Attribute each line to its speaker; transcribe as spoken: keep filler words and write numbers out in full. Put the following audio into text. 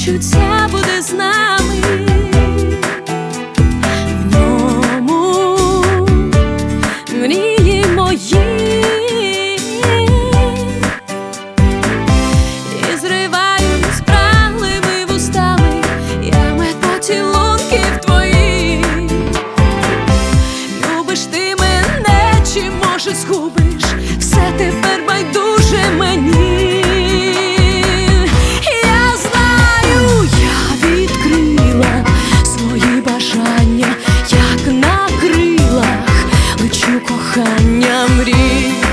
Speaker 1: почуття буде з нами. В ньому мрії мої, і зриваю спраглими вустами я мед поцілунків твоїх. Любиш ти мене, чи може згубиш, все тепер байдуже мені. Я знаю, я відкрила свої бажання, як на крилах лечу кохання мрій.